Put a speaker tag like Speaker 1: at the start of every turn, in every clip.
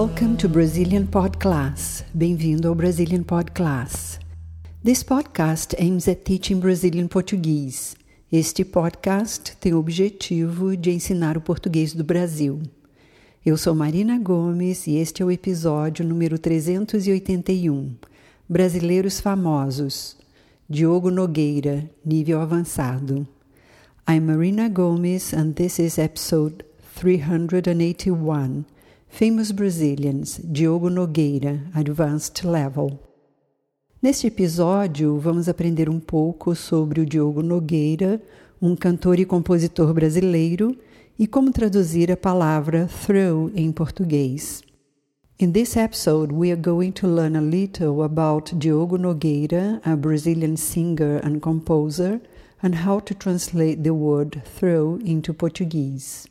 Speaker 1: Welcome to Brazilian Pod Class. Bem-vindo ao Brazilian Pod Class. This podcast aims at teaching Brazilian Portuguese. Este podcast tem o objetivo de ensinar o português do Brasil. Eu sou Marina Gomes e este é o episódio número 381. Brasileiros famosos. Diogo Nogueira, nível avançado. I'm Marina Gomes and this is episode 381. Famous Brazilians, Diogo Nogueira, Advanced Level. Neste episódio, vamos aprender um pouco sobre o Diogo Nogueira, um cantor e compositor brasileiro, e como traduzir a palavra throw em português. In this episode, we are going to learn a little about Diogo Nogueira, a Brazilian singer and composer, and how to translate the word throw into Portuguese.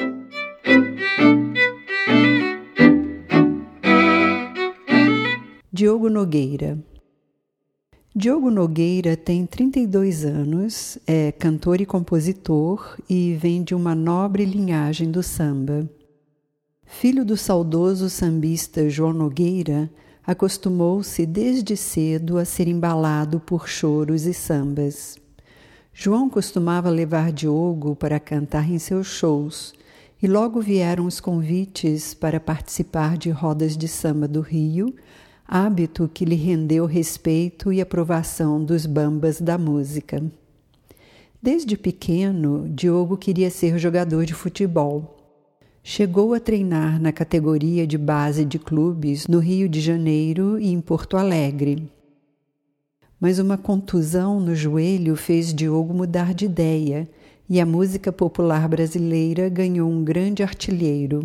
Speaker 1: Diogo Nogueira. Diogo Nogueira tem 32 anos, é cantor e compositor e vem de uma nobre linhagem do samba. Filho do saudoso sambista João Nogueira, acostumou-se desde cedo a ser embalado por choros e sambas. João costumava levar Diogo para cantar em seus shows, e logo vieram os convites para participar de rodas de samba do Rio, hábito que lhe rendeu respeito e aprovação dos bambas da música. Desde pequeno, Diogo queria ser jogador de futebol. Chegou a treinar na categoria de base de clubes no Rio de Janeiro e em Porto Alegre. Mas uma contusão no joelho fez Diogo mudar de ideia e a música popular brasileira ganhou um grande artilheiro.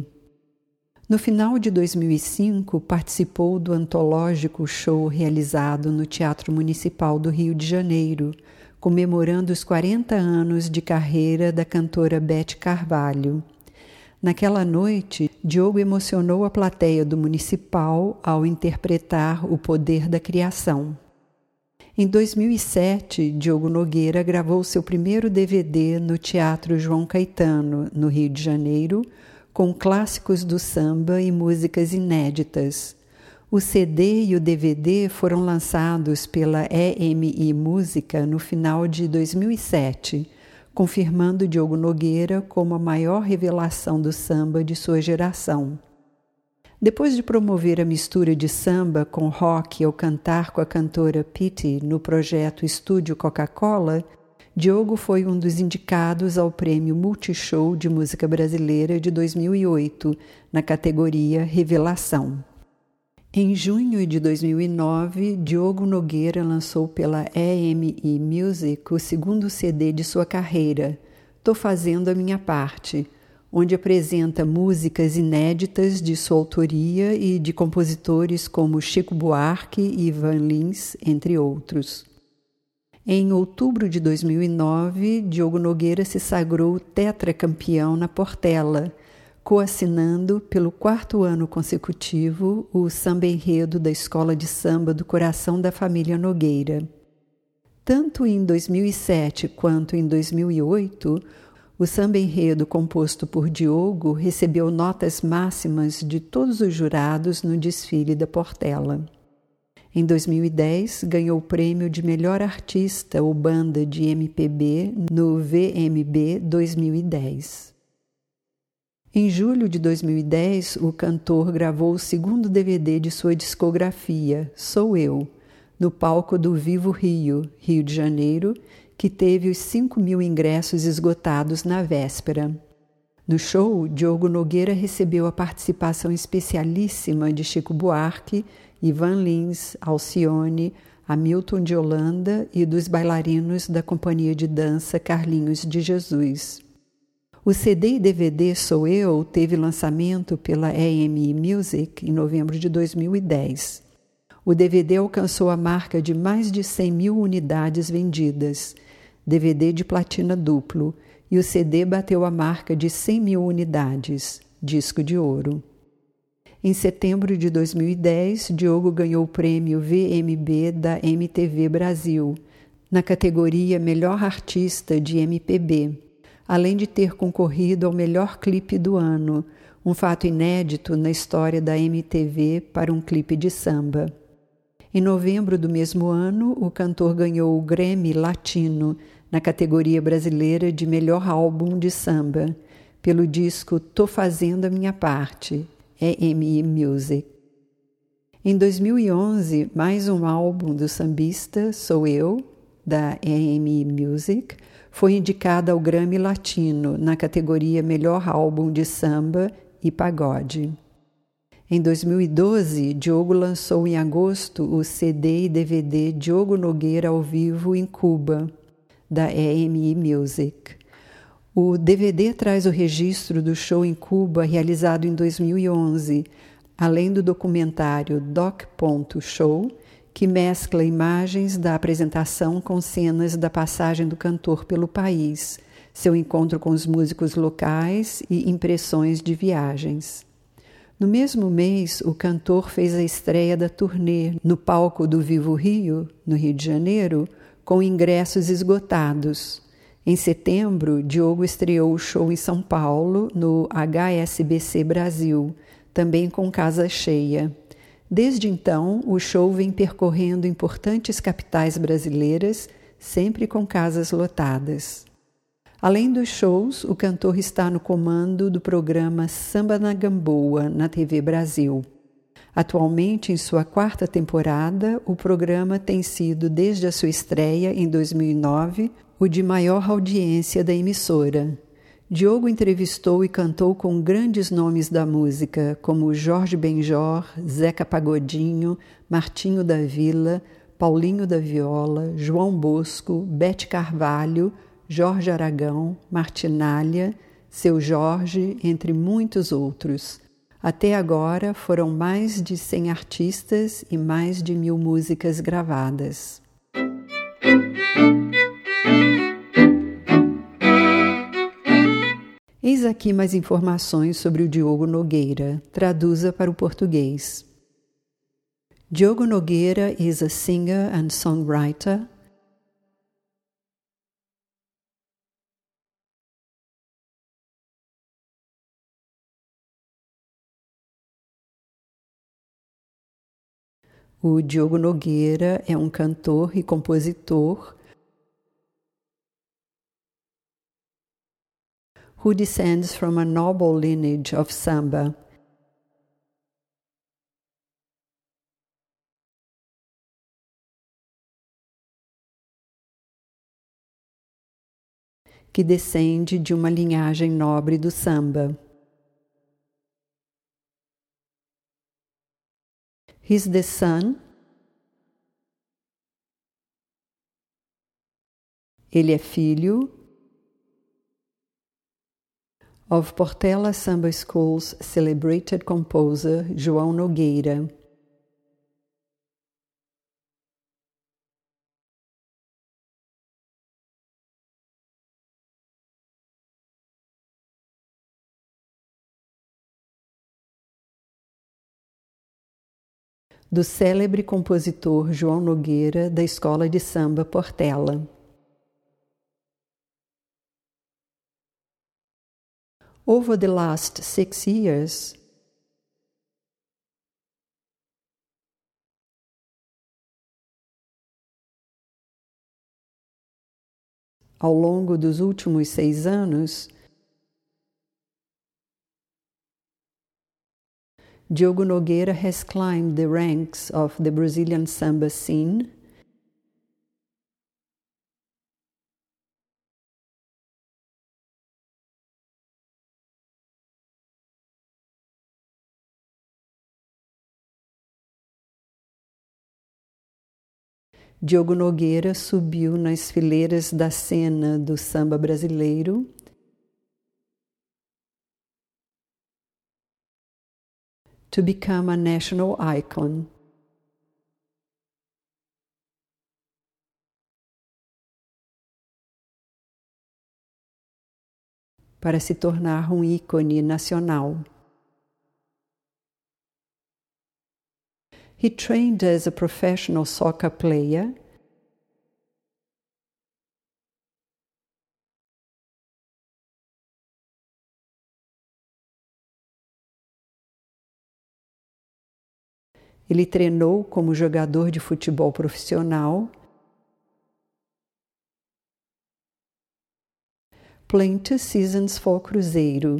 Speaker 1: No final de 2005, participou do antológico show realizado no Teatro Municipal do Rio de Janeiro, comemorando os 40 anos de carreira da cantora Beth Carvalho. Naquela noite, Diogo emocionou a plateia do Municipal ao interpretar O Poder da Criação. Em 2007, Diogo Nogueira gravou seu primeiro DVD no Teatro João Caetano, no Rio de Janeiro, com clássicos do samba e músicas inéditas. O CD e o DVD foram lançados pela EMI Música no final de 2007, confirmando Diogo Nogueira como a maior revelação do samba de sua geração. Depois de promover a mistura de samba com rock ao cantar com a cantora Pitty no projeto Estúdio Coca-Cola, Diogo foi um dos indicados ao Prêmio Multishow de Música Brasileira de 2008, na categoria Revelação. Em junho de 2009, Diogo Nogueira lançou pela EMI Music o segundo CD de sua carreira, Tô Fazendo a Minha Parte, onde apresenta músicas inéditas de sua autoria e de compositores como Chico Buarque e Ivan Lins, entre outros. Em outubro de 2009, Diogo Nogueira se sagrou tetracampeão na Portela, coassinando pelo 4º ano consecutivo o samba enredo da Escola de Samba do Coração da Família Nogueira. Tanto em 2007 quanto em 2008, o samba enredo composto por Diogo recebeu notas máximas de todos os jurados no desfile da Portela. Em 2010, ganhou o prêmio de Melhor Artista ou Banda de MPB no VMB 2010. Em julho de 2010, o cantor gravou o segundo DVD de sua discografia, Sou Eu, no palco do Vivo Rio, Rio de Janeiro, que teve os 5.000 ingressos esgotados na véspera. No show, Diogo Nogueira recebeu a participação especialíssima de Chico Buarque, Ivan Lins, Alcione, Hamilton de Holanda e dos bailarinos da companhia de dança Carlinhos de Jesus. O CD e DVD Sou Eu teve lançamento pela EMI Music em novembro de 2010. O DVD alcançou a marca de mais de 100.000 unidades vendidas, DVD de platina duplo, e o CD bateu a marca de 100.000 unidades, disco de ouro. Em setembro de 2010, Diogo ganhou o prêmio VMB da MTV Brasil, na categoria Melhor Artista de MPB, além de ter concorrido ao melhor clipe do ano, um fato inédito na história da MTV para um clipe de samba. Em novembro do mesmo ano, o cantor ganhou o Grammy Latino na categoria brasileira de Melhor Álbum de Samba, pelo disco Tô Fazendo a Minha Parte, EMI Music. Em 2011, mais um álbum do sambista, Sou Eu, da EMI Music, foi indicado ao Grammy Latino na categoria Melhor Álbum de Samba e Pagode. Em 2012, Diogo lançou em agosto o CD e DVD Diogo Nogueira ao vivo em Cuba, da EMI Music. O DVD traz o registro do show em Cuba realizado em 2011, além do documentário Doc.Show, que mescla imagens da apresentação com cenas da passagem do cantor pelo país, seu encontro com os músicos locais e impressões de viagens. No mesmo mês, o cantor fez a estreia da turnê no palco do Vivo Rio, no Rio de Janeiro, com ingressos esgotados. Em setembro, Diogo estreou o show em São Paulo, no HSBC Brasil, também com casa cheia. Desde então, o show vem percorrendo importantes capitais brasileiras, sempre com casas lotadas. Além dos shows, o cantor está no comando do programa Samba na Gamboa, na TV Brasil. Atualmente, em sua 4ª temporada, o programa tem sido, desde a sua estreia em 2009, o de maior audiência da emissora. Diogo entrevistou e cantou com grandes nomes da música, como Jorge Benjor, Zeca Pagodinho, Martinho da Vila, Paulinho da Viola, João Bosco, Bete Carvalho, Jorge Aragão, Martinália, Seu Jorge, entre muitos outros. Até agora foram mais de 100 artistas e mais de 1000 músicas gravadas. Eis aqui mais informações sobre o Diogo Nogueira. Traduza para o português. Diogo Nogueira is a singer and songwriter. O Diogo Nogueira é um cantor e compositor who descends from a noble lineage of samba. Que descende de uma linhagem nobre do samba. He's the son. Ele é filho of Portela Samba School's celebrated composer João Nogueira. Do célebre compositor João Nogueira, da Escola de Samba Portela. Over the last 6 years, ao longo dos últimos 6 anos, Diogo Nogueira has climbed the ranks of the Brazilian samba scene Diogo Nogueira subiu nas fileiras da cena do samba brasileiro to become a national icon. Para se tornar um ícone nacional. He trained as a professional soccer player Ele treinou como jogador de futebol profissional, playing 2 seasons for Cruzeiro.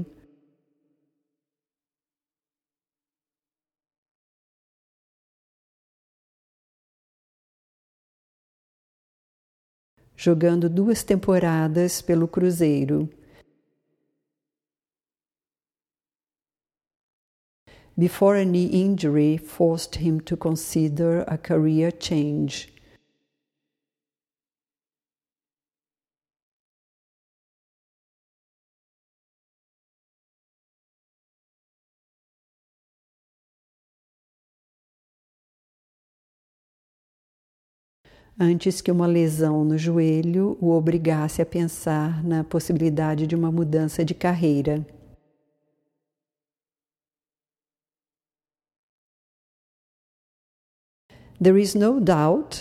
Speaker 1: Jogando 2 temporadas pelo Cruzeiro. Before a knee injury forced him to consider a career change. Antes que uma lesão no joelho o obrigasse a pensar na possibilidade de uma mudança de carreira. There is no doubt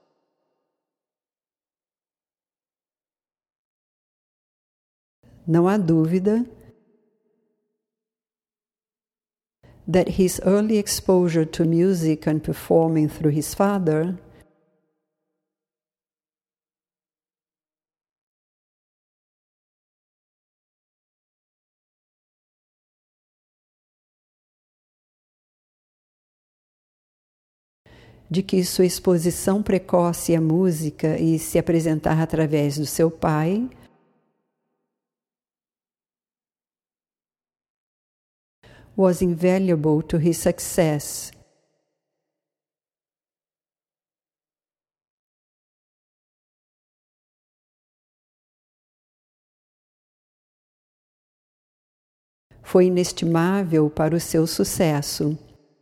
Speaker 1: não há dúvida that his early exposure to music and performing through his father de que sua exposição precoce à música e se apresentar através do seu pai was invaluable to his success. Foi inestimável para o seu sucesso.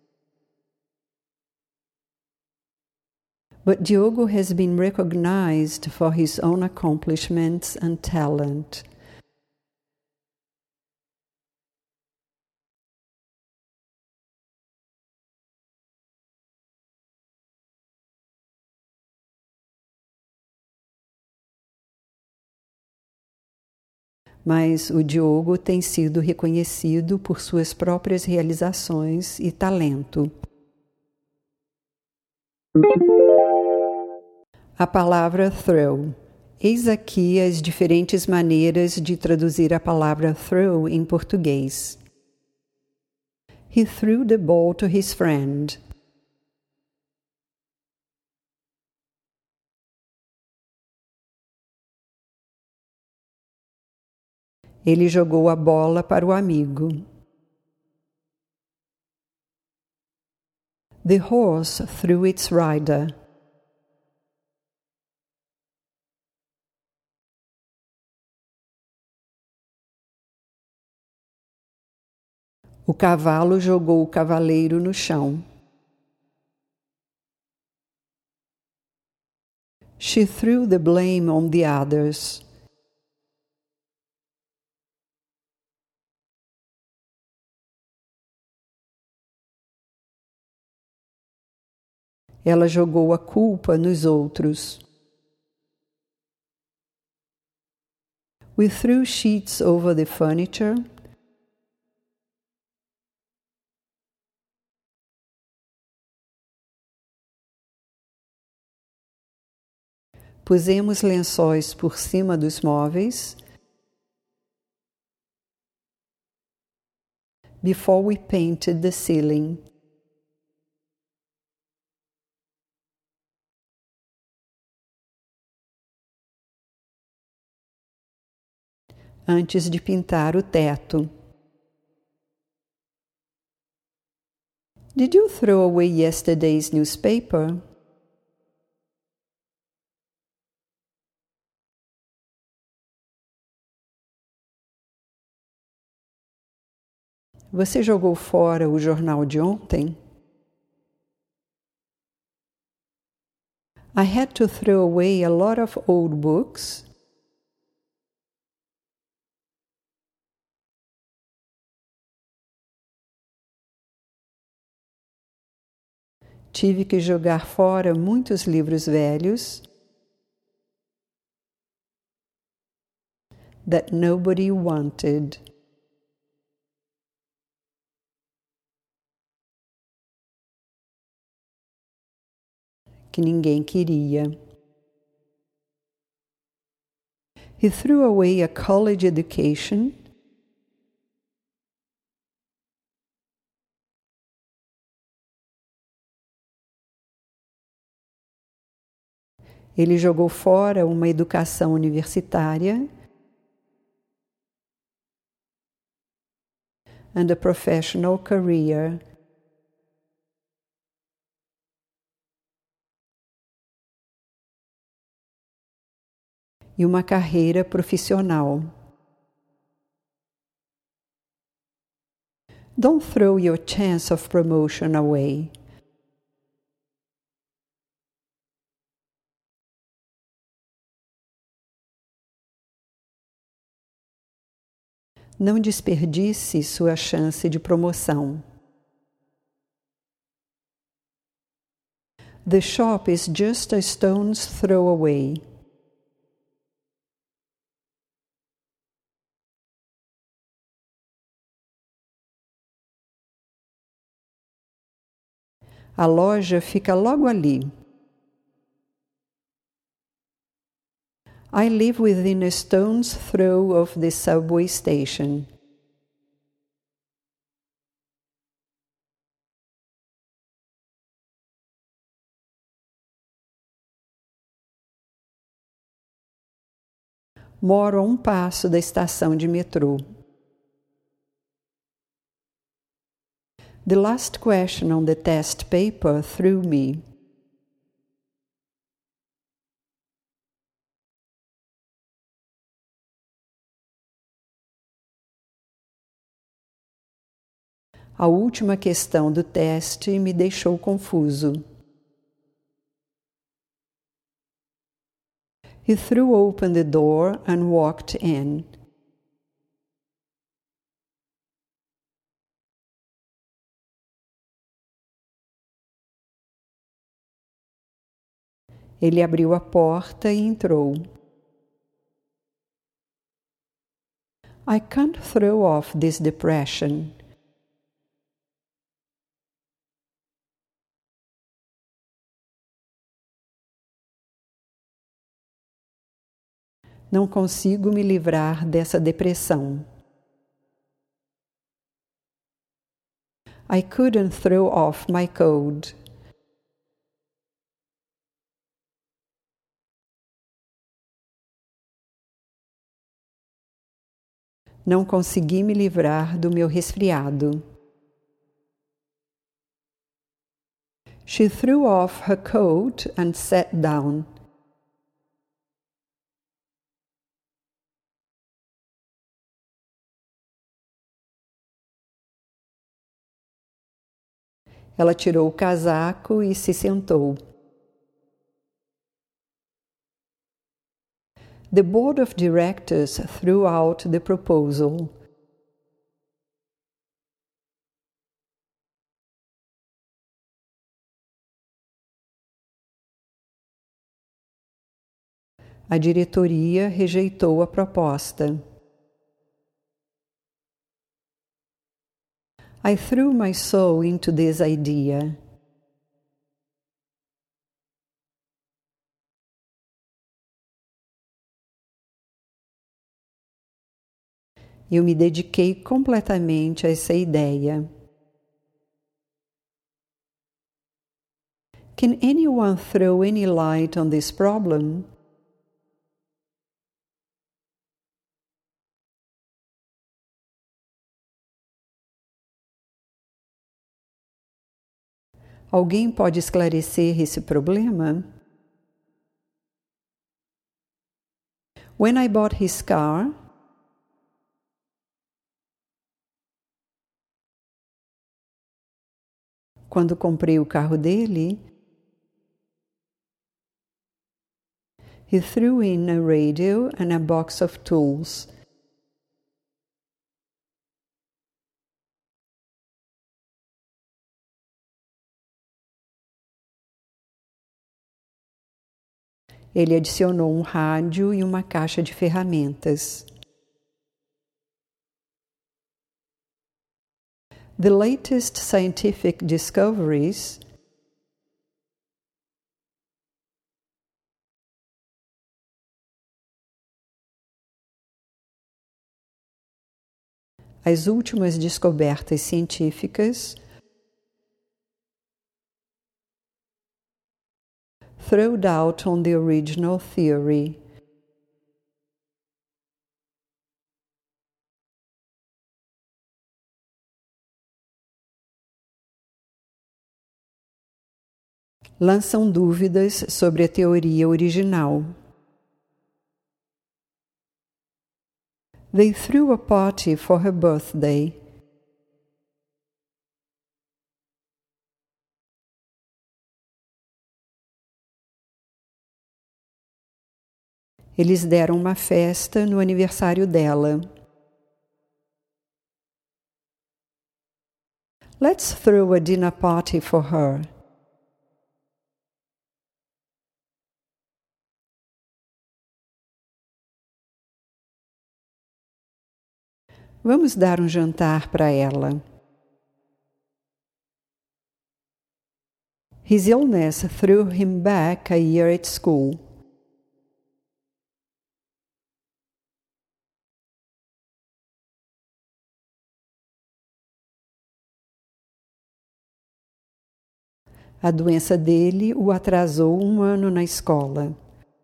Speaker 1: But Diogo has been recognized for his own accomplishments and talent. Mas o Diogo tem sido reconhecido por suas próprias realizações e talento. A palavra throw. Eis aqui as diferentes maneiras de traduzir a palavra throw em português. He threw the ball to his friend. Ele jogou a bola para o amigo. The horse threw its rider. O cavalo jogou o cavaleiro no chão. She threw the blame on the others. Ela jogou a culpa nos outros. We threw sheets over the furniture. Pusemos lençóis por cima dos móveis. Before we painted the ceiling. Antes de pintar o teto. Did you throw away yesterday's newspaper? Você jogou fora o jornal de ontem? I had to throw away a lot of old books. Tive que jogar fora muitos livros velhos that nobody wanted. que ninguém queria. He threw away a college education. Ele jogou fora uma educação universitária and a professional career. E uma carreira profissional. Don't throw your chance of promotion away. Não desperdice sua chance de promoção. The shop is just a stone's throw away. A loja fica logo ali. I live within a stone's throw of the subway station. Moro a um passo da estação de metrô. The last question on the test paper threw me. A última questão do teste me deixou confuso. He threw open the door and walked in. Ele abriu a porta e entrou. I can't throw off this depression. Não consigo me livrar dessa depressão. I couldn't throw off my cold. Não consegui me livrar do meu resfriado. She threw off her coat and sat down. Ela tirou o casaco e se sentou. The board of directors threw out the proposal. A diretoria rejeitou a proposta. I threw my soul into this idea. Eu me dediquei completamente a essa ideia. Can anyone throw any light on this problem? Alguém pode esclarecer esse problema? When I bought his car, quando comprei o carro dele, he threw in a radio and a box of tools. Ele adicionou um rádio e uma caixa de ferramentas. The latest scientific discoveries as últimas descobertas científicas, throw doubt on the original theory. Lançam dúvidas sobre a teoria original. They threw a party for her birthday. Eles deram uma festa no aniversário dela. Let's throw a dinner party for her. Vamos dar um jantar para ela. His illness threw him back a year at school. A doença dele o atrasou um ano na escola.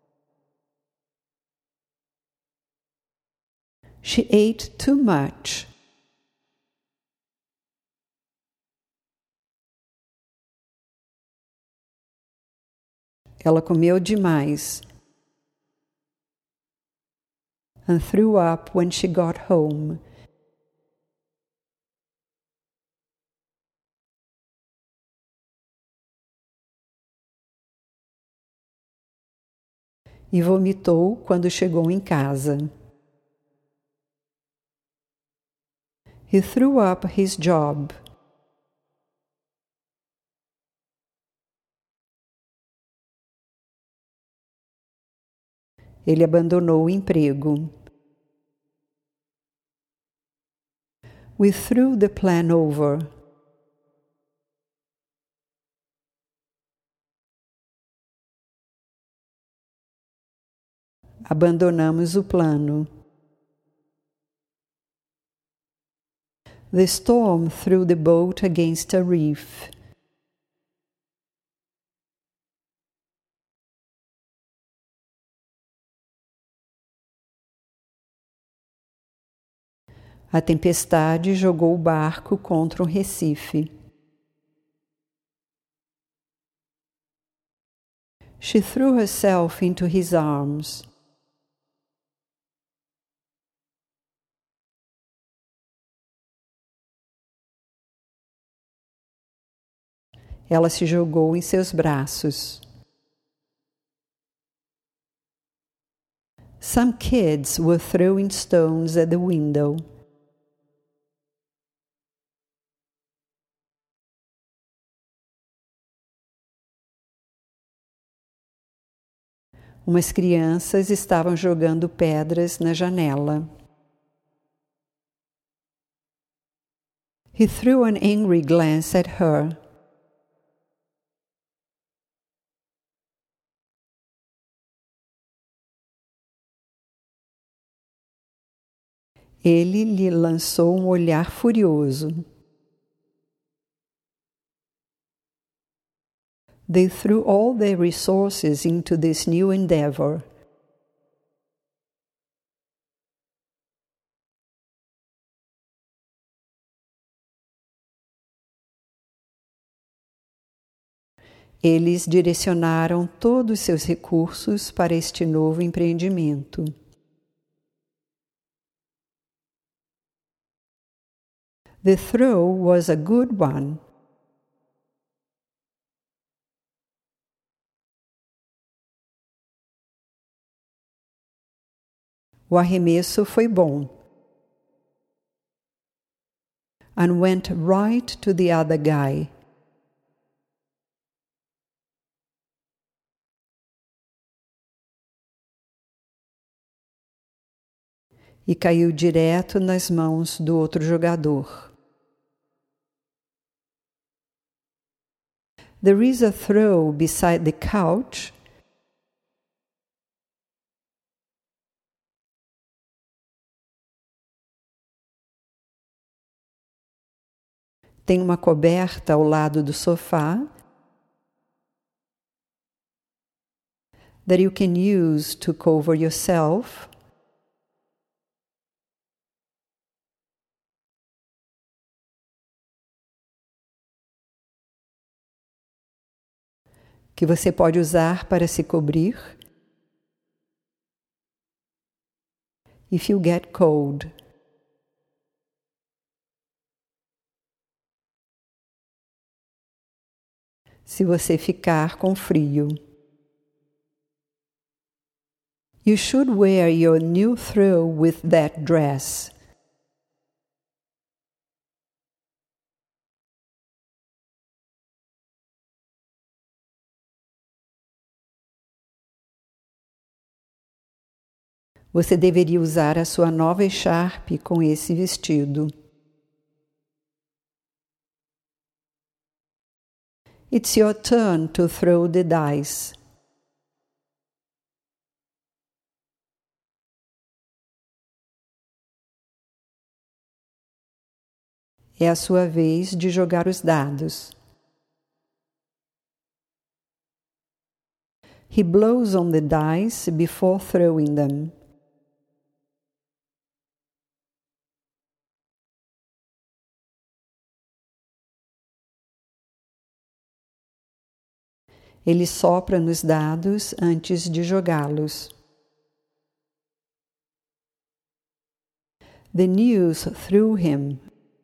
Speaker 1: She ate too much. Ela comeu demais. And threw up when she got home. E vomitou quando chegou em casa. He threw up his job. Ele abandonou o emprego. We threw the plan over. Abandonamos o plano. The storm threw the boat against a reef. A tempestade jogou o barco contra um recife. She threw herself into his arms. Ela se jogou em seus braços. Some kids were throwing stones at the window. Umas crianças estavam jogando pedras na janela. He threw an angry glance at her. Ele lhe lançou um olhar furioso. They threw all their resources into this new endeavor. Eles direcionaram todos os seus recursos para este novo empreendimento. The throw was a good one. O arremesso foi bom. And went right to the other guy. E caiu direto nas mãos do outro jogador. There is a throw beside the couch. Tem uma coberta ao lado do sofá that you can use to cover yourself. Que você pode usar para se cobrir. If you get cold. Se você ficar com frio. You should wear your new throw with that dress. Você deveria usar a sua nova echarpe com esse vestido. It's your turn to throw the dice. É a sua vez de jogar os dados. He blows on the dice before throwing them. Ele sopra nos dados antes de jogá-los. The news threw him.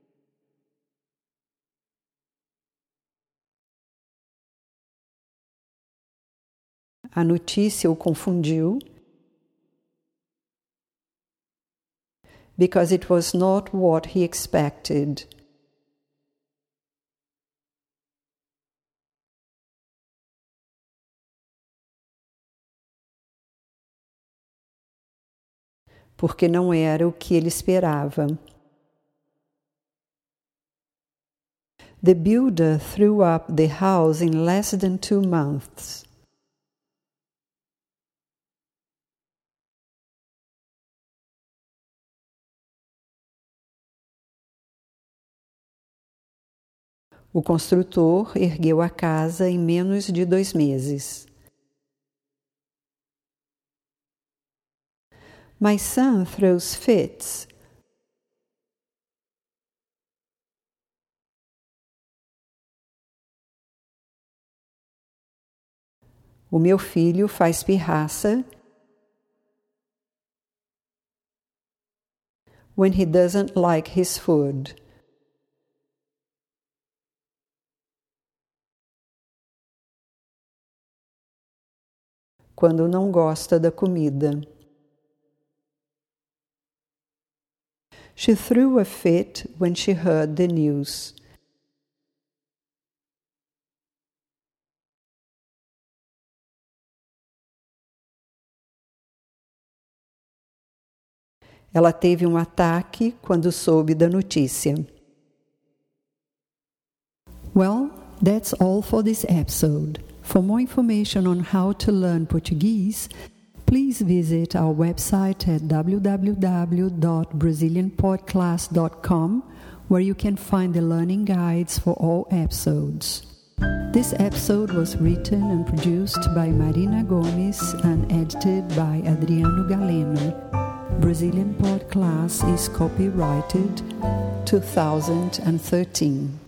Speaker 1: A notícia o confundiu. Because it was not what he expected. Porque não era o que ele esperava. The builder threw up the house in less than 2 months. O construtor ergueu a casa em menos de 2 meses. My son throws fits. O meu filho faz pirraça when he doesn't like his food. Quando não gosta da comida. She threw a fit when she heard the news. Ela teve um ataque quando soube da notícia. Well, that's all for this episode. For more information on how to learn Portuguese, please visit our website at www.brazilianpodclass.com, where you can find the learning guides for all episodes. This episode was written and produced by Marina Gomes and edited by Adriano Galeno. Brazilian Pod Class is copyrighted 2013.